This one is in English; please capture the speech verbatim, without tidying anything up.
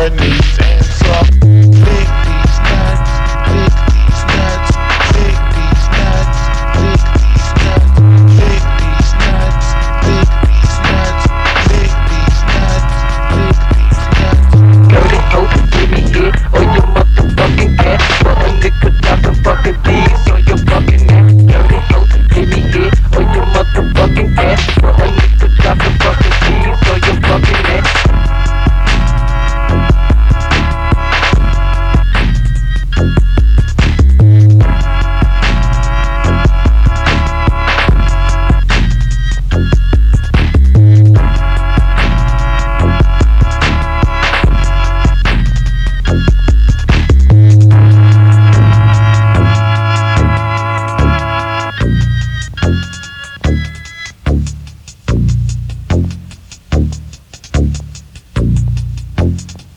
your knees and suck. Lick these nuts, lick these nuts, lick these nuts, lick these nuts, lick these nuts, lick these nuts, lick these nuts, lick these nuts. Dirty hoe, give me it, or you motherfucking cat. For a nigga dropping fucking these on your fucking neck. Dirty hoe, give me it, or you motherfucking cat. For a nigga dropping fucking these on your fucking neck. Thank